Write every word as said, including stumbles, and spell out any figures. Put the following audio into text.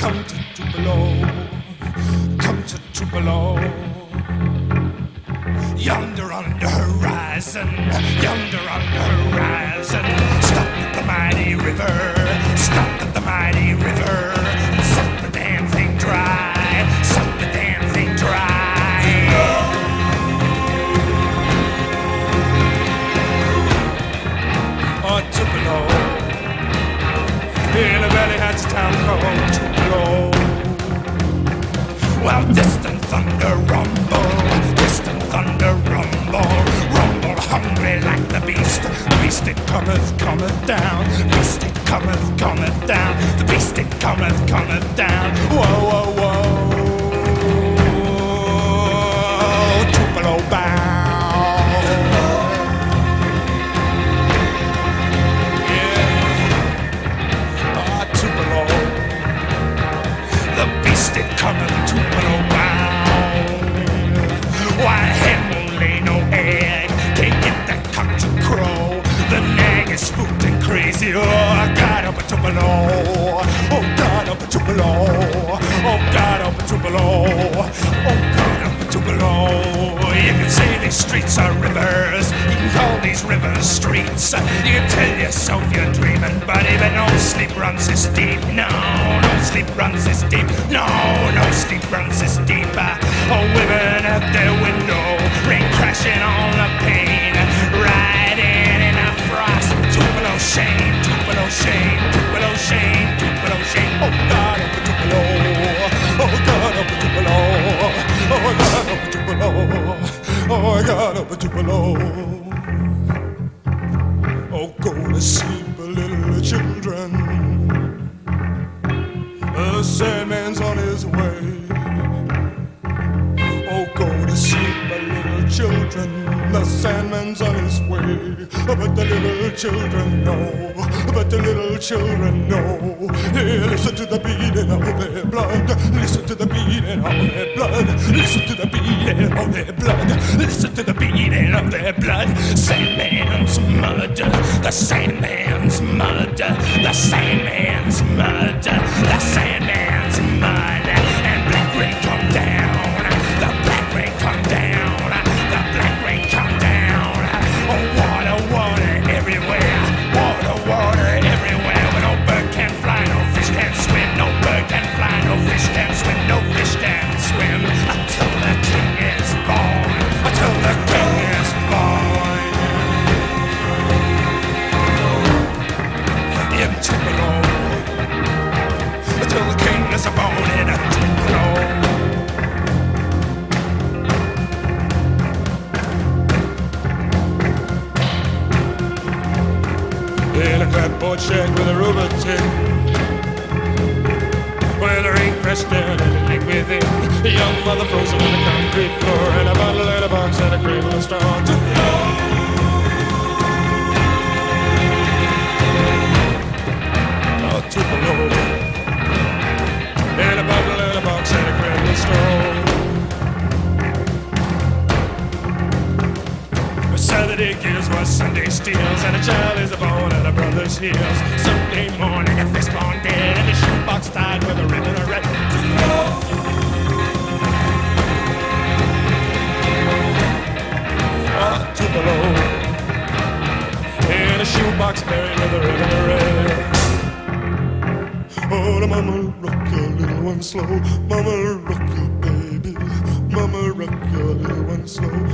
come to Tupelo, come to Tupelo. Yonder on the horizon, yonder on the horizon. Stop at the mighty river, stop at the mighty river. And suck the damn thing dry, suck the damn thing dry. Oh, Tupelo. In a valley has a town called Tupelo. Well, distant thunder rumble, distant thunder rumble, rumble hungry like the beast. The beast it cometh, cometh down. The beast it cometh, cometh down. The beast it cometh, cometh down. Whoa, whoa, whoa. Tupelo bound. It cometh Tupelo bound. Why, hen won't lay no egg, can't get that cock to crow. The nag is spooked and crazy. Oh, I got up a Tupelo. Oh, God, up a Tupelo. Oh, God, up a Tupelo. Oh, God, up a Tupelo. You can say these streets are rivers. You can call these rivers streets. You can tell yourself you're dreaming, buddy, but no sleep runs this deep. No, no sleep runs this deep. No, no sleep runs this deep. Oh, women at their window, rain crashing on the pane, riding in a frost. Tupelo shame, Tupelo shame, Tupelo shame, Tupelo shame. Oh, God, up a Tupelo. Oh, God, up a Tupelo. Oh, God, up a Tupelo. Oh, God, up a Tupelo. Oh, go to sleep, little children. The Sandman's on his way. Oh, go to sleep, little children. The Sandman's on his way. But the little children know. But the little children know. Hey, listen to the beating of their blood. Listen to the beating of their blood. Listen to the beating of their blood. Listen to the beating of their blood. Sandman's mud. The Sandman's mud. The Sandman's mud. The Sandman's mud. And black rain come down. The black rain come down. The black rain come down. Oh, water, water everywhere. Water, water everywhere. Where no bird can fly, no fish can swim. No bird can fly, no fish can swim. No fish can swim until the king is born. Until the king is born. In Tupelo. Until the king is born in a Tupelo. In a clapboard shed with a rubber tip, where the rain crashed down and it lay within. A young mother frozen on the concrete floor, and a bottle and a box and a cradle of straw. Tupelo. Oh, Tupelo. In a bottle and a box and a cradle of straw. Saturday gives what Sunday steals, and a child is born at a brother's heels. Sunday morning, a fistbone dead, and a shoebox tied with a ribbon of red. Oh, Tupelo. In a shoebox buried with a ribbon of red. Oh, the mama rock your little one slow. Mama rock your baby. Mama rock your little one slow.